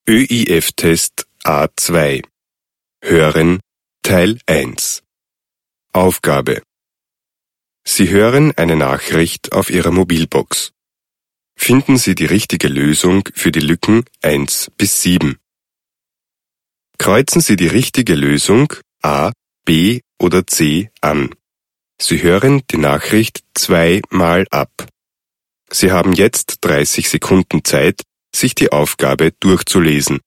ÖIF-Test A2 Hören Teil 1 Aufgabe Sie hören eine Nachricht auf Ihrer Mobilbox. Finden Sie die richtige Lösung für die Lücken 1 bis 7. Kreuzen Sie die richtige Lösung A, B oder C an. Sie hören die Nachricht zweimal ab. Sie haben jetzt 30 Sekunden Zeit, sich die Aufgabe durchzulesen.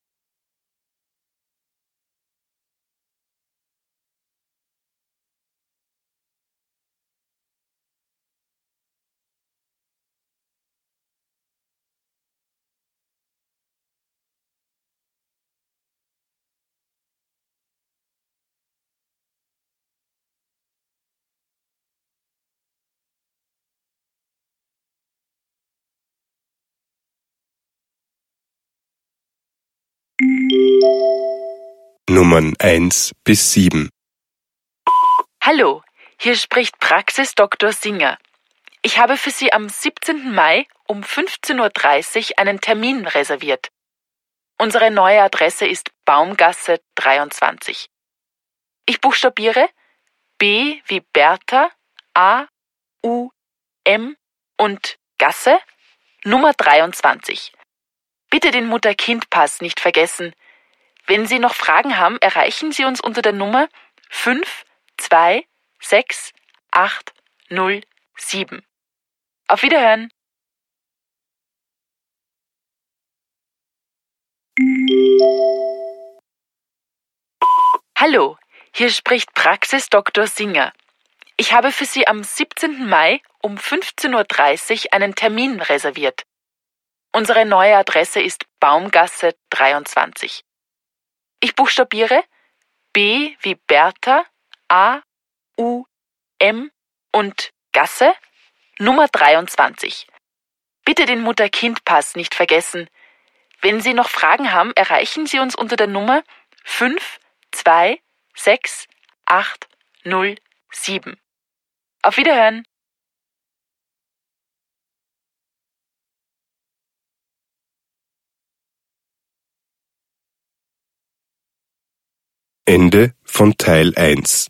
Nummern 1 bis 7. Hallo, hier spricht Praxis Dr. Singer. Ich habe für Sie am 17. Mai um 15:30 Uhr einen Termin reserviert. Unsere neue Adresse ist Baumgasse 23. Ich buchstabiere B wie Bertha, A, U, M und Gasse, Nummer 23. Bitte den Mutter-Kind-Pass nicht vergessen. Wenn Sie noch Fragen haben, erreichen Sie uns unter der Nummer 526-807. Auf Wiederhören! Hallo, hier spricht Praxis Dr. Singer. Ich habe für Sie am 17. Mai um 15:30 Uhr einen Termin reserviert. Unsere neue Adresse ist Baumgasse 23. Ich buchstabiere B wie Bertha, A, U, M und Gasse, Nummer 23. Bitte den Mutter-Kind-Pass nicht vergessen. Wenn Sie noch Fragen haben, erreichen Sie uns unter der Nummer 526-807. Auf Wiederhören! Ende von Teil 1.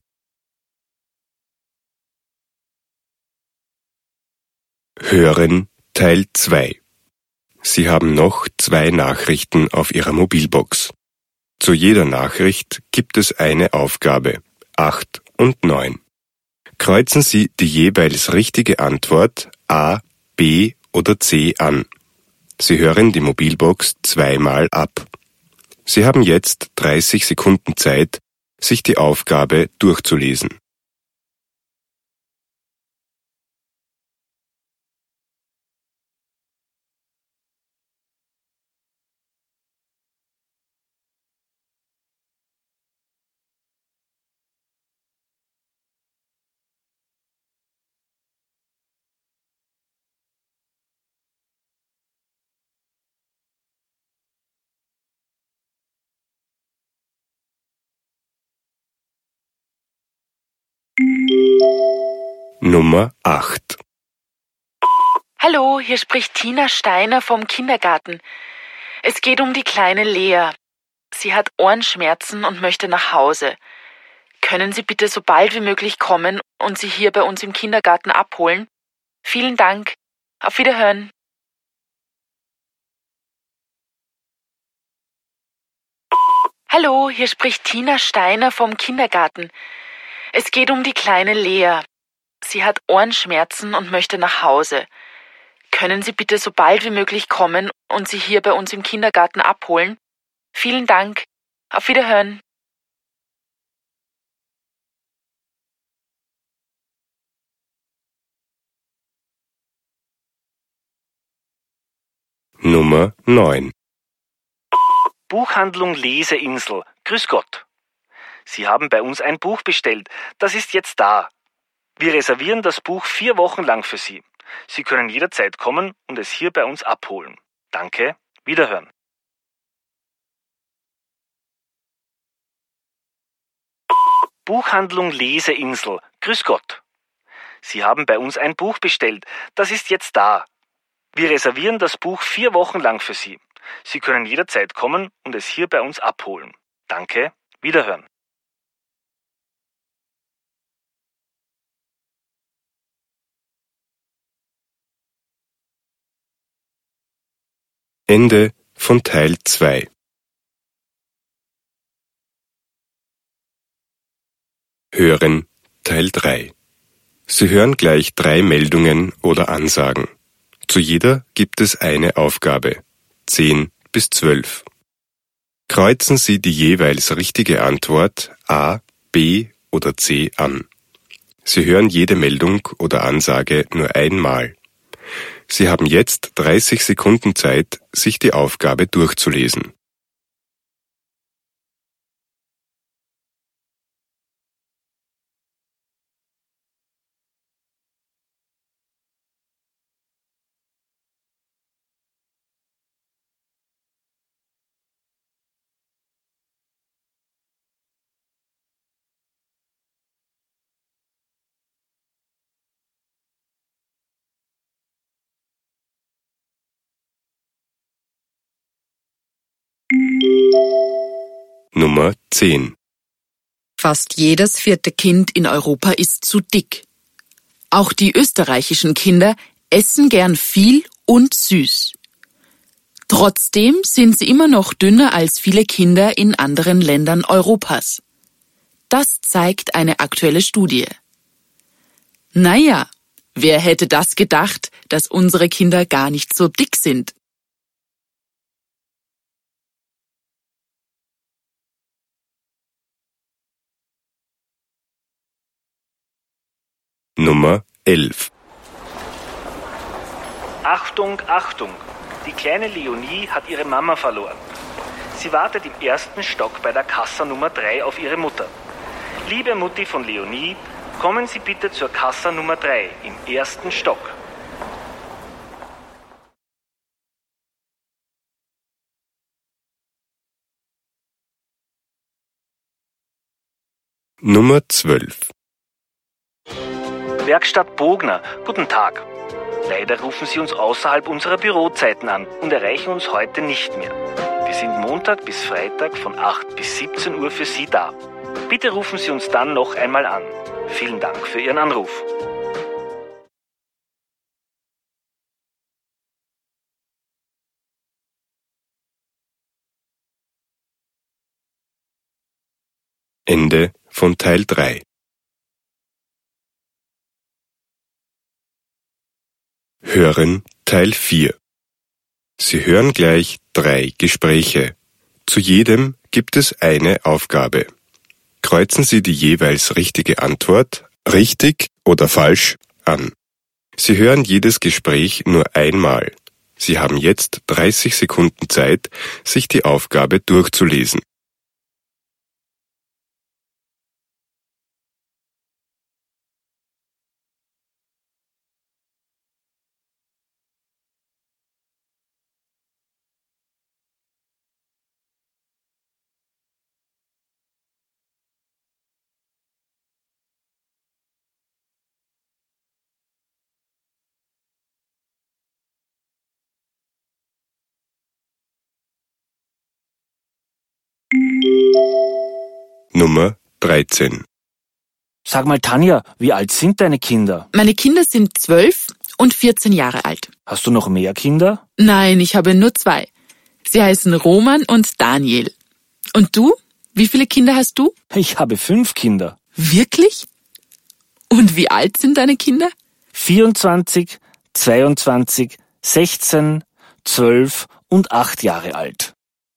Hören Teil 2. Sie haben noch 2 Nachrichten auf Ihrer Mobilbox. Zu jeder Nachricht gibt es eine Aufgabe, 8 und 9. Kreuzen Sie die jeweils richtige Antwort A, B oder C an. Sie hören die Mobilbox zweimal ab. Sie haben jetzt 30 Sekunden Zeit, sich die Aufgabe durchzulesen. Nummer 8. Hallo, hier spricht Tina Steiner vom Kindergarten. Es geht um die kleine Lea. Sie hat Ohrenschmerzen und möchte nach Hause. Können Sie bitte so bald wie möglich kommen und sie hier bei uns im Kindergarten abholen? Vielen Dank. Auf Wiederhören. Hallo, hier spricht Tina Steiner vom Kindergarten. Es geht um die kleine Lea. Sie hat Ohrenschmerzen und möchte nach Hause. Können Sie bitte so bald wie möglich kommen und sie hier bei uns im Kindergarten abholen? Vielen Dank. Auf Wiederhören. Nummer 9. Buchhandlung Leseinsel. Grüß Gott. Sie haben bei uns ein Buch bestellt. Das ist jetzt da. Wir reservieren das Buch 4 Wochen lang für Sie. Sie können jederzeit kommen und es hier bei uns abholen. Danke. Wiederhören. Buchhandlung Leseinsel. Grüß Gott. Sie haben bei uns ein Buch bestellt. Das ist jetzt da. Wir reservieren das Buch 4 Wochen lang für Sie. Sie können jederzeit kommen und es hier bei uns abholen. Danke, Wiederhören. Ende von Teil 2. Hören Teil 3. Sie hören gleich 3 Meldungen oder Ansagen. Zu jeder gibt es eine Aufgabe, 10 bis 12. Kreuzen Sie die jeweils richtige Antwort A, B oder C an. Sie hören jede Meldung oder Ansage nur einmal. Sie haben jetzt 30 Sekunden Zeit, sich die Aufgabe durchzulesen. Nummer 10. Fast jedes 4. Kind in Europa ist zu dick. Auch die österreichischen Kinder essen gern viel und süß. Trotzdem sind sie immer noch dünner als viele Kinder in anderen Ländern Europas. Das zeigt eine aktuelle Studie. Naja, wer hätte das gedacht, dass unsere Kinder gar nicht so dick sind? Nummer 11. Achtung, Achtung! Die kleine Leonie hat ihre Mama verloren. Sie wartet im 1. Stock bei der Kassa Nummer 3 auf ihre Mutter. Liebe Mutti von Leonie, kommen Sie bitte zur Kassa Nummer 3 im 1. Stock. Nummer 12. Werkstatt Bogner, guten Tag. Leider rufen Sie uns außerhalb unserer Bürozeiten an und erreichen uns heute nicht mehr. Wir sind Montag bis Freitag von 8 bis 17 Uhr für Sie da. Bitte rufen Sie uns dann noch einmal an. Vielen Dank für Ihren Anruf. Ende von Teil 3. Hören Teil 4. Sie hören gleich 3 Gespräche. Zu jedem gibt es eine Aufgabe. Kreuzen Sie die jeweils richtige Antwort, richtig oder falsch, an. Sie hören jedes Gespräch nur einmal. Sie haben jetzt 30 Sekunden Zeit, sich die Aufgabe durchzulesen. Nummer 13. Sag mal, Tanja, wie alt sind deine Kinder? Meine Kinder sind 12 und 14 Jahre alt. Hast du noch mehr Kinder? Nein, ich habe nur 2. Sie heißen Roman und Daniel. Und du? Wie viele Kinder hast du? Ich habe 5 Kinder. Wirklich? Und wie alt sind deine Kinder? 24, 22, 16, 12 und 8 Jahre alt.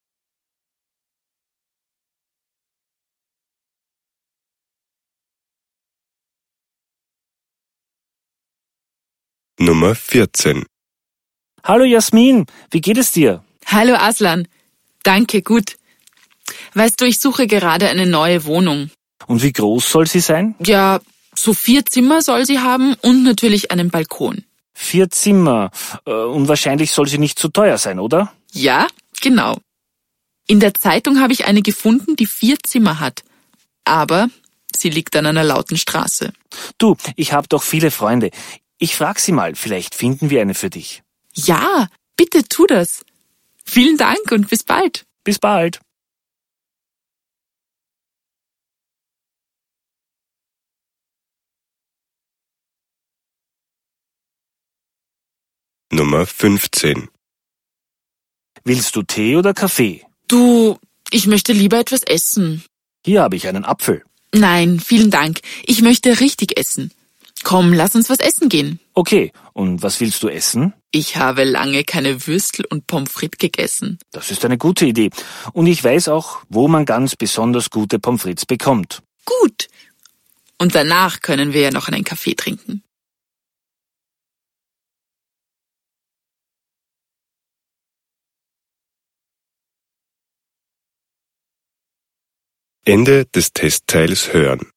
Nummer 14. Hallo Jasmin, wie geht es dir? Hallo Aslan. Danke, gut. Weißt du, ich suche gerade eine neue Wohnung. Und wie groß soll sie sein? Ja, so 4 Zimmer soll sie haben und natürlich einen Balkon. 4 Zimmer. Und wahrscheinlich soll sie nicht zu teuer sein, oder? Ja, genau. In der Zeitung habe ich eine gefunden, die 4 Zimmer hat. Aber sie liegt an einer lauten Straße. Du, ich habe doch viele Freunde. Ich frag sie mal, vielleicht finden wir eine für dich. Ja, bitte tu das. Vielen Dank und bis bald. Bis bald. Nummer 15. Willst du Tee oder Kaffee? Du, ich möchte lieber etwas essen. Hier habe ich einen Apfel. Nein, vielen Dank. Ich möchte richtig essen. Komm, lass uns was essen gehen. Okay, und was willst du essen? Ich habe lange keine Würstel und Pommes frites gegessen. Das ist eine gute Idee. Und ich weiß auch, wo man ganz besonders gute Pommes frites bekommt. Gut. Und danach können wir ja noch einen Kaffee trinken. Ende des Testteils hören.